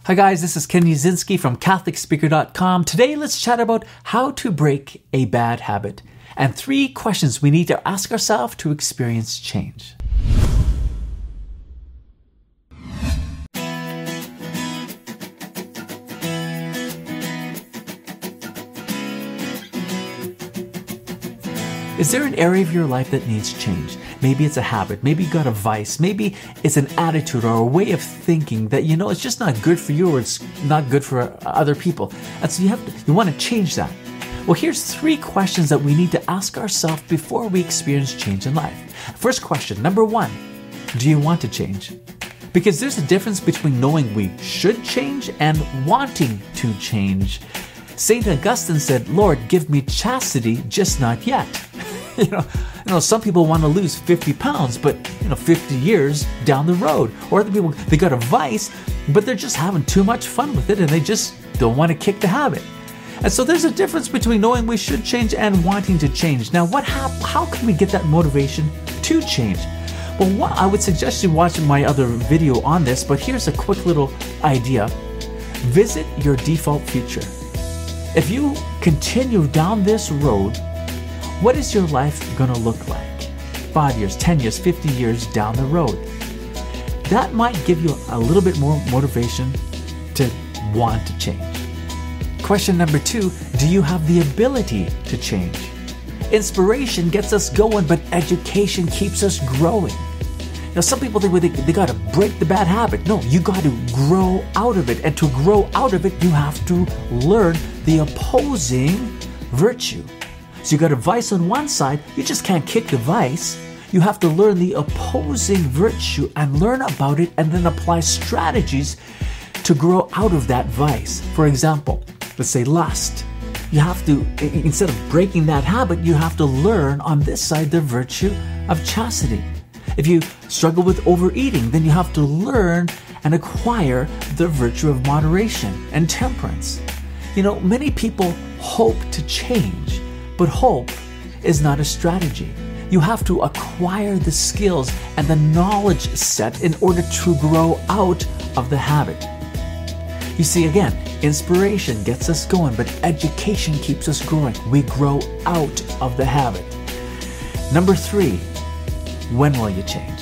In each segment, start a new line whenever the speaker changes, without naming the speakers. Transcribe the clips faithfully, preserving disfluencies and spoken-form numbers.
Hi guys, this is Ken Yazinski from Catholic Speaker dot com. Today let's chat about how to break a bad habit and three questions we need to ask ourselves to experience change. Is there an area of your life that needs change? Maybe it's a habit, maybe you got a vice, maybe it's an attitude or a way of thinking that you know it's just not good for you or it's not good for other people. And so you have to, you want to change that. Well, here's three questions that we need to ask ourselves before we experience change in life. First question, number one, do you want to change? Because there's a difference between knowing we should change and wanting to change. Saint Augustine said, "Lord, give me chastity, just not yet." You know, you know, some people want to lose fifty pounds, but you know, fifty years down the road. Or other people, they got a vice, but they're just having too much fun with it and they just don't want to kick the habit. And so there's a difference between knowing we should change and wanting to change. Now, what hap- how can we get that motivation to change? Well, what, I would suggest you watch my other video on this, but here's a quick little idea. Visit your default future. If you continue down this road, what is your life going to look like? Five years, ten years, fifty years down the road. That might give you a little bit more motivation to want to change. Question number two, do you have the ability to change? Inspiration gets us going, but education keeps us growing. Now, some people think well, they, they got to break the bad habit. No, you got to grow out of it. And to grow out of it, you have to learn the opposing virtue. So you got a vice on one side, you just can't kick the vice. You have to learn the opposing virtue and learn about it and then apply strategies to grow out of that vice. For example, let's say lust. You have to, instead of breaking that habit, you have to learn on this side the virtue of chastity. If you struggle with overeating, then you have to learn and acquire the virtue of moderation and temperance. You know, many people hope to change, but hope is not a strategy. You have to acquire the skills and the knowledge set in order to grow out of the habit. You see, again, inspiration gets us going, but education keeps us growing. We grow out of the habit. Number three, when will you change?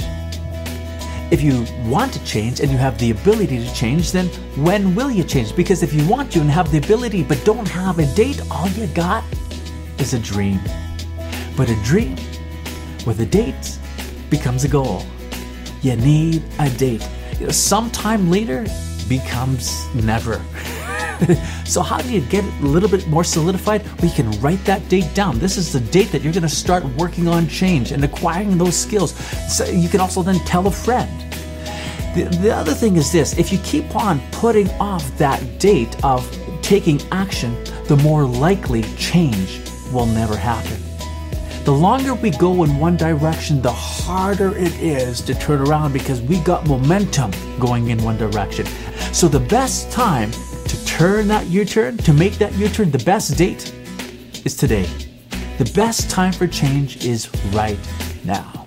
If you want to change and you have the ability to change, then when will you change? Because if you want to and have the ability but don't have a date, all you got is a dream. But a dream with a date becomes a goal. You need a date. You know, sometime later becomes never. So how do you get it a little bit more solidified? We can write that date down. This is the date that you're going to start working on change and acquiring those skills. So you can also then tell a friend. The, the other thing is this, if you keep on putting off that date of taking action, the more likely change will never happen. The longer we go in one direction, the harder it is to turn around because we got momentum going in one direction. So the best time to turn that U-turn, to make that U-turn, the best date is today. The best time for change is right now.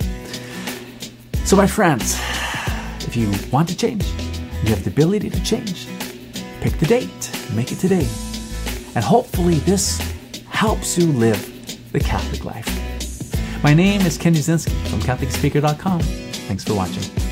So my friends, if you want to change, you have the ability to change, pick the date, make it today. And hopefully this helps you live the Catholic life. My name is Ken Yazinski from Catholic Speaker dot com. Thanks for watching.